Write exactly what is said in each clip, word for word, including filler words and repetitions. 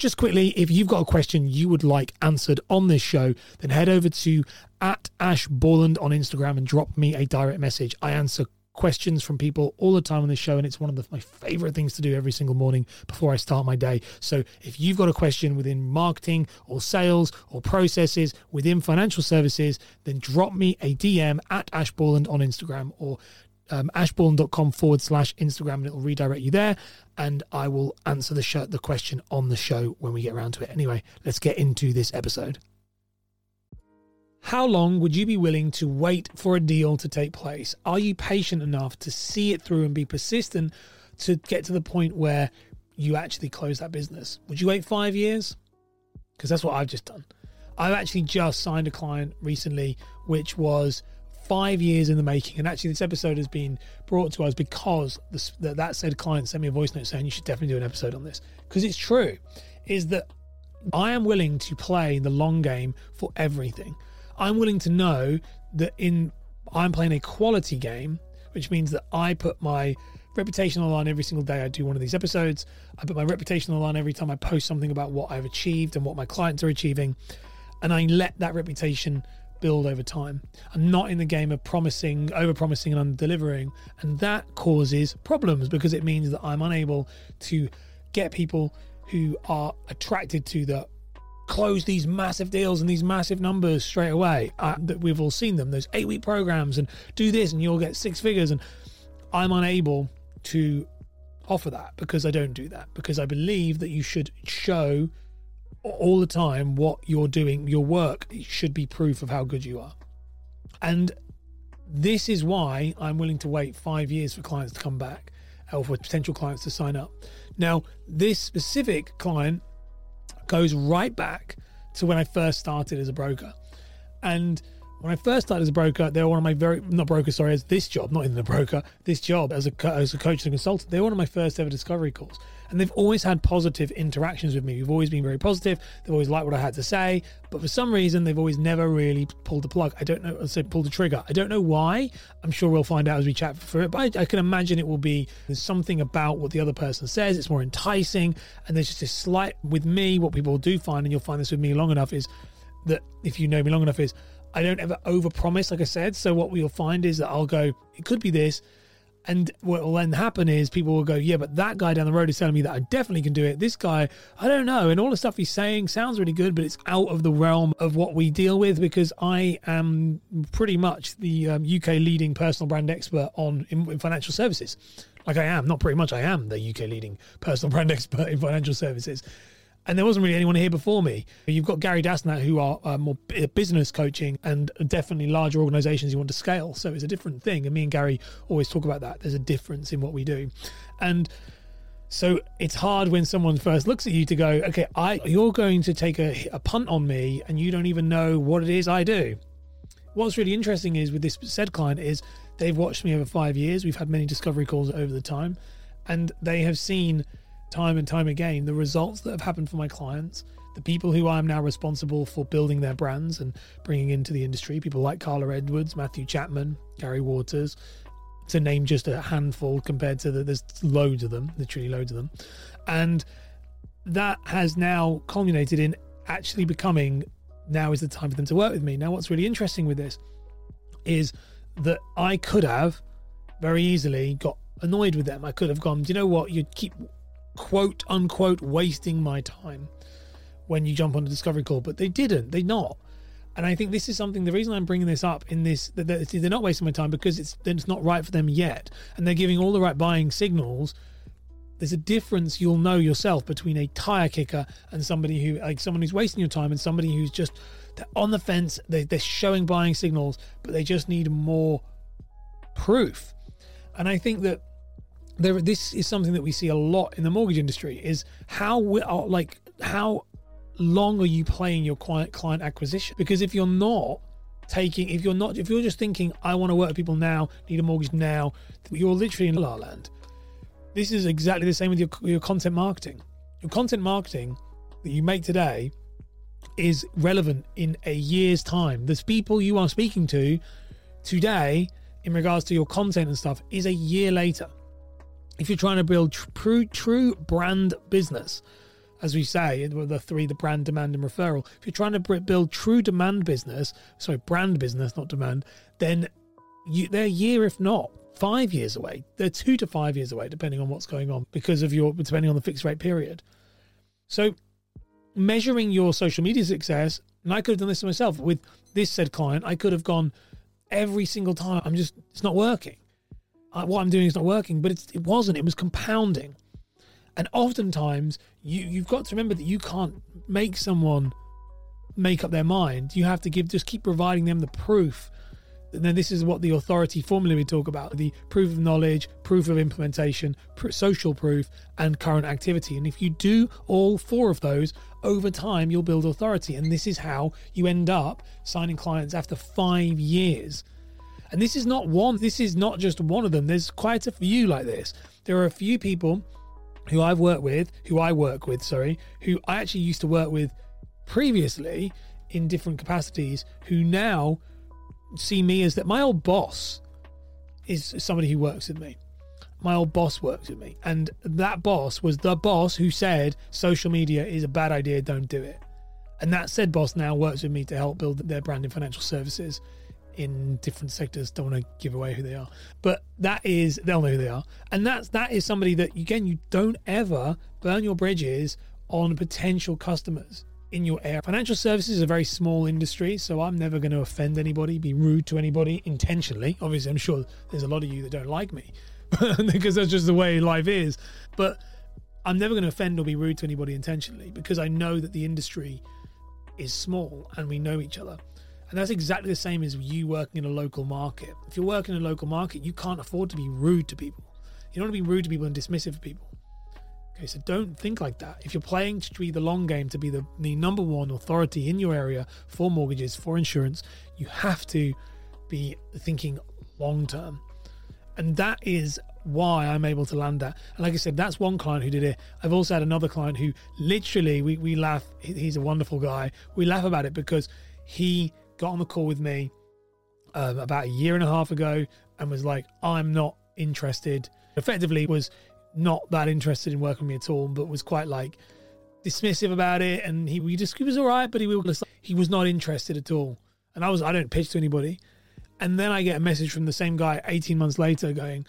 just quickly, if you've got a question you would like answered on this show, then head over to at Ash Borland on Instagram and drop me a direct message. I answer questions from people all the time on this show, and it's one of the, my favorite things to do every single morning before I start my day. So if you've got a question within marketing or sales or processes within financial services, then drop me a D M at Ash Borland on Instagram, or um, ashborland.com forward slash Instagram, and it'll redirect you there, and I will answer the show, the question on the show when we get around to it. Anyway, let's get into this episode. How long would you be willing to wait for a deal to take place? Are you patient enough to see it through and be persistent to get to the point where you actually close that business? Would you wait five years? Because that's what I've just done. I've actually just signed a client recently, which was five years in the making. And actually this episode has been brought to us because this, that, that said client sent me a voice note saying you should definitely do an episode on this. Because it's true, is that I am willing to play the long game for everything. I'm willing to know that in I'm playing a quality game, which means that I put my reputation on the line every single day I do one of these episodes. I put my reputation on the line every time I post something about what I've achieved and what my clients are achieving. And I let that reputation build over time. I'm not in the game of promising, over-promising and under-delivering. And that causes problems because it means that I'm unable to get people who are attracted to the close these massive deals and these massive numbers straight away. Uh, that we've all seen them, those eight week programs, and do this and you'll get six figures. And I'm unable to offer that because I don't do that, because I believe that you should show all the time what you're doing. Your work should be proof of how good you are. And this is why I'm willing to wait five years for clients to come back, or for potential clients to sign up. Now, this specific client goes right back to when I first started as a broker. And when I first started as a broker, they were one of my very, not broker, sorry, as this job, not in the broker, this job as a, as a coach and a consultant, they were one of my first ever discovery calls. And they've always had positive interactions with me. We've always been very positive. They've always liked what I had to say. But for some reason, they've always never really pulled the plug. I don't know, I said pulled the trigger. I don't know why. I'm sure we'll find out as we chat through it. But I, I can imagine it will be, there's something about what the other person says. It's more enticing. And there's just a slight, with me, what people do find, and you'll find this with me long enough, is that if you know me long enough, is I don't ever overpromise, like I said. So what we'll find is that I'll go, it could be this. And what will then happen is people will go, yeah, but that guy down the road is telling me that I definitely can do it. This guy, I don't know. And all the stuff he's saying sounds really good, but it's out of the realm of what we deal with, because I am pretty much the um, U K leading personal brand expert on in, in financial services. Like I am, not pretty much, I am the U K leading personal brand expert in financial services. And there wasn't really anyone here before me. You've got Gary Dasnat, who are uh, more business coaching and definitely larger organizations you want to scale. So it's a different thing. And me and Gary always talk about that. There's a difference in what we do. And so it's hard when someone first looks at you to go, okay, I you're going to take a, a punt on me and you don't even know what it is I do. What's really interesting is with this said client is they've watched me over five years. We've had many discovery calls over the time, and they have seen time and time again the results that have happened for my clients, the people who I'm now responsible for building their brands and bringing into the industry, people like Carla Edwards, Matthew Chapman, Gary Waters, to name just a handful compared to the, there's loads of them, literally loads of them. And that has now culminated in actually becoming, now is the time for them to work with me. Now, what's really interesting with this is that I could have very easily got annoyed with them. I could have gone, do you know what, you keep quote unquote wasting my time when you jump on a discovery call, but they didn't, they not. And I think this is something, the reason I'm bringing this up in this, that they're not wasting my time because it's it's not right for them yet, and they're giving all the right buying signals. There's a difference, you'll know yourself, between a tire kicker and somebody who, like someone who's wasting your time, and somebody who's just, they're on the fence, they, they're showing buying signals, but they just need more proof. And I think that There, this is something that we see a lot in the mortgage industry, is how we are, like how long are you playing your client client acquisition? Because if you're not taking, if you're not, if you're just thinking, I want to work with people now, need a mortgage now, you're literally in la la land. This is exactly the same with your your content marketing. Your content marketing that you make today is relevant in a year's time. There's people you are speaking to today in regards to your content and stuff is a year later. If you're trying to build true, true brand business, as we say, the three, the brand, demand, and referral. If you're trying to build true demand business, sorry, brand business, not demand, then you, they're a year, if not five years away. They're two to five years away, depending on what's going on, because of your, depending on the fixed rate period. So measuring your social media success, and I could have done this to myself with this said client, I could have gone every single time, I'm just, it's not working. I, what I'm doing is not working, but it's, it wasn't, it was compounding. And oftentimes you, you've got to remember that you can't make someone make up their mind. You have to give, just keep providing them the proof. And then this is what the authority formula we talk about, the proof of knowledge, proof of implementation, pr- social proof, and current activity. And if you do all four of those, over time, you'll build authority. And this is how you end up signing clients after five years. And this is not one, this is not just one of them. There's quite a few like this. There are a few people who I've worked with, who I work with, sorry, who I actually used to work with previously in different capacities, who now see me as that my old boss is somebody who works with me. My old boss works with me. And that boss was the boss who said social media is a bad idea, don't do it. And that said boss now works with me to help build their brand in financial services in different sectors. Don't want to give away who they are, but that is, they'll know who they are. And that's, that is somebody that, again, you don't ever burn your bridges on potential customers in your area. Financial services is a very small industry, so I'm never going to offend anybody, be rude to anybody intentionally. Obviously, I'm sure there's a lot of you that don't like me because that's just the way life is. But I'm never going to offend or be rude to anybody intentionally, because I know that the industry is small and we know each other. And that's exactly the same as you working in a local market. If you're working in a local market, you can't afford to be rude to people. You don't want to be rude to people and dismissive of people. Okay, so don't think like that. If you're playing to be the long game, to be the, the number one authority in your area for mortgages, for insurance, you have to be thinking long term. And that is why I'm able to land that. And like I said, that's one client who did it. I've also had another client who literally, we, we laugh, he's a wonderful guy. We laugh about it because he got on the call with me um, about a year and a half ago and was like, I'm not interested. Effectively was not that interested in working with me at all, but was quite like dismissive about it. And he we just he was all right, but he was he was not interested at all. And I was I don't pitch to anybody. And then I get a message from the same guy eighteen months later going,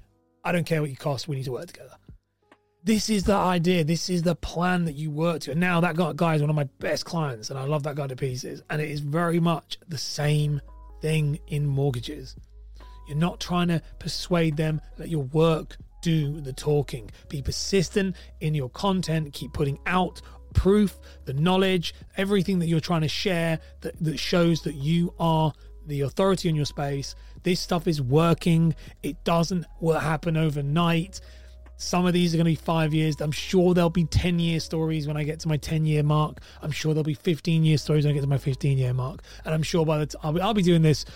I don't care what you cost, we need to work together. This is the idea. This is the plan that you work to. And now that guy is one of my best clients, and I love that guy to pieces. And it is very much the same thing in mortgages. You're not trying to persuade them, let your work do the talking. Be persistent in your content. Keep putting out proof, the knowledge, everything that you're trying to share that, that shows that you are the authority in your space. This stuff is working. It doesn't will happen overnight. Some of these are going to be five years. I'm sure there'll be ten-year stories when I get to my ten-year mark. I'm sure there'll be fifteen-year stories when I get to my fifteen-year mark. And I'm sure by the time I'll be, I'll be doing this,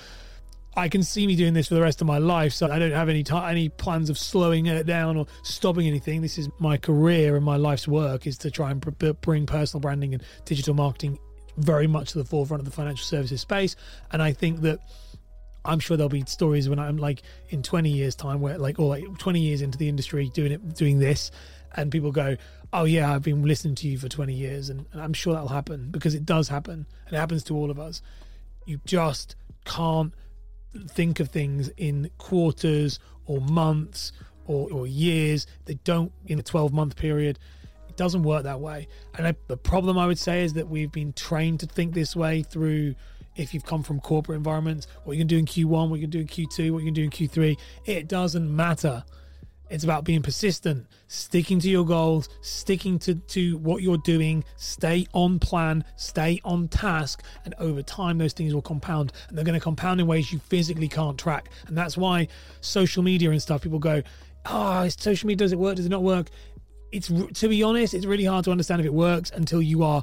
I can see me doing this for the rest of my life. So I don't have any t- any plans of slowing it down or stopping anything. This is my career and my life's work, is to try and pr- bring personal branding and digital marketing very much to the forefront of the financial services space. And I think that I'm sure there'll be stories when I'm like in twenty years time where like, or like twenty years into the industry doing it, doing this, and people go, oh yeah, I've been listening to you for twenty years. And, and I'm sure that'll happen, because it does happen, and it happens to all of us. You just can't think of things in quarters or months or, or years. They don't in a twelve month period. It doesn't work that way. And I, the problem I would say is that we've been trained to think this way through, if you've come from corporate environments, what you can do in Q one, what you can do in Q two, what you can do in Q three. It doesn't matter. It's about being persistent, sticking to your goals, sticking to, to what you're doing, stay on plan, stay on task, and over time those things will compound, and they're going to compound in ways you physically can't track. And that's why social media and stuff, people go, oh, is social media, does it work, does it not work? It's, to be honest, it's really hard to understand if it works until you are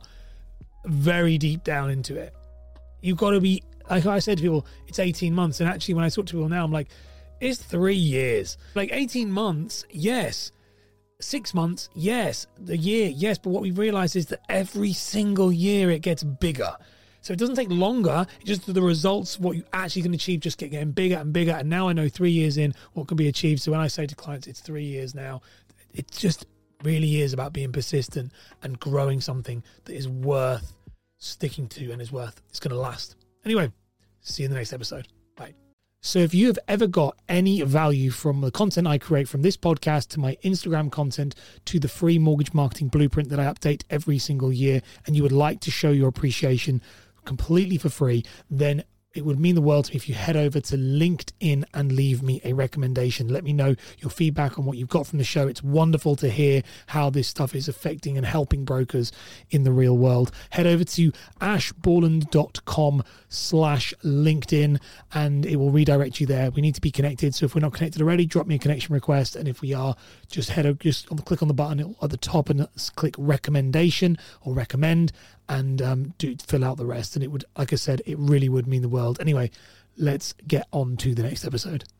very deep down into it. You've got to be, like I said to people, it's eighteen months. And actually when I talk to people now, I'm like, it's three years. Like eighteen months, yes. Six months, yes. The year, yes. But what we realize is that every single year it gets bigger. So it doesn't take longer. It's just the results, what you actually can achieve, just get getting bigger and bigger. And now I know three years in what can be achieved. So when I say to clients, it's three years now, it's just really is about being persistent and growing something that is worth sticking to and is worth, it's going to last. Anyway, see you in the next episode. Bye. So if you have ever got any value from the content I create, from this podcast to my Instagram content to the free mortgage marketing blueprint that I update every single year, and you would like to show your appreciation completely for free, then it would mean the world to me if you head over to LinkedIn and leave me a recommendation. Let me know your feedback on what you've got from the show. It's wonderful to hear how this stuff is affecting and helping brokers in the real world. Head over to ashborland.com slash LinkedIn and it will redirect you there. We need to be connected. So if we're not connected already, drop me a connection request. And if we are, just head over, just click on the button at the top and click recommendation or recommend, and um, do fill out the rest. And it would, like I said, it really would mean the world. Anyway, let's get on to the next episode.